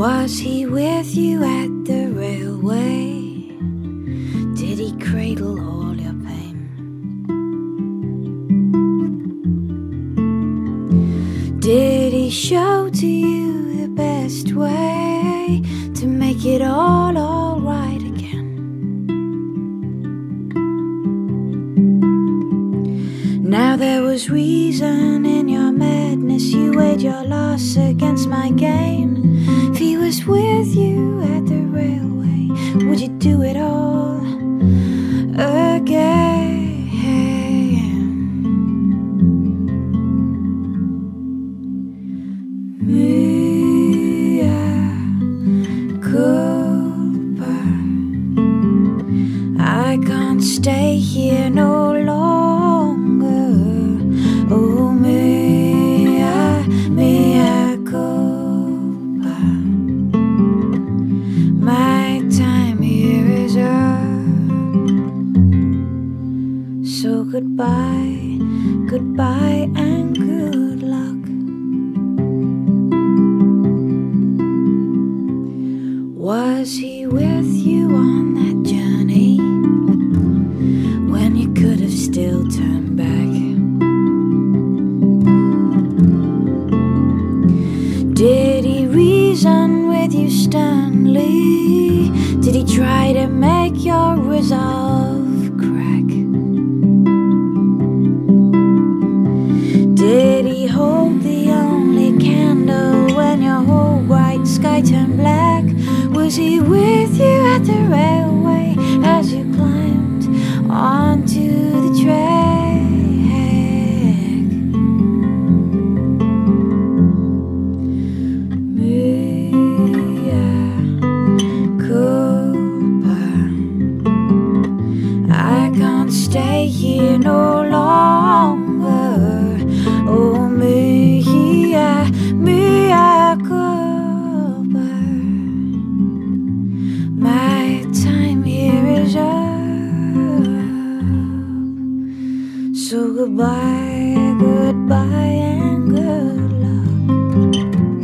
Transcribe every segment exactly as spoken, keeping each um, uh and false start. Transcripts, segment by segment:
Was he with you at the railway? Did he cradle all your pain? Did he show to you the best way to make it all all right again? Now there was reason in your madness. You weighed your loss against my gain. If he was with you at the railway, would you do it all again? Mea culpa. I can't stay here no longer. Oh, mea, mea culpa. My time here is up. So goodbye, goodbye and good luck. Was he with you on that journey when you could have still turned back? Did he reason with you sternly? Did he try to make your resolve crack? Did he hold the only candle when your whole white sky turned black? Was he with you at the railway as you climbed onto the track? Mea culpa. I can't stay here no longer. Oh, mea, mea culpa. My time here is up. So goodbye, goodbye and good luck.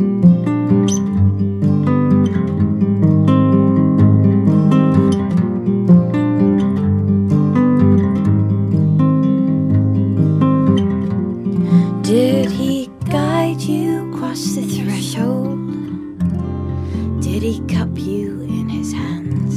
Did he guide you across the threshold? Did he cup you in his hands?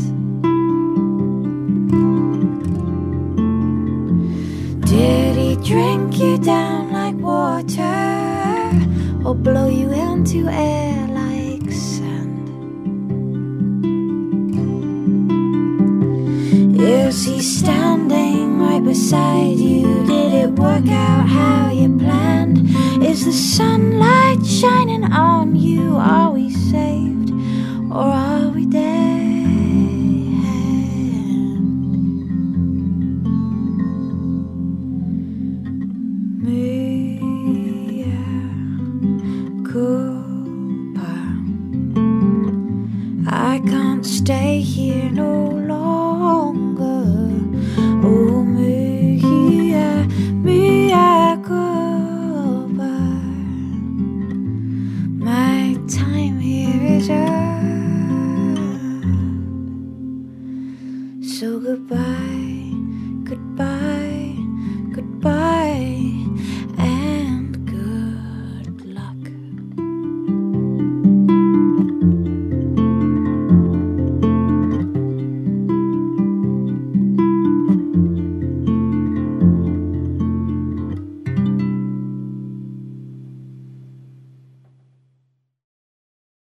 Did he drink you down like water or blow you into air like sand? Is he standing right beside you? Did it work out how you planned? Is the sunlight shining on you? Are we saved or are we dead? Mea culpa. I can't stay here no longer. Oh, mea, mea culpa. My time here is up. So goodbye, goodbye.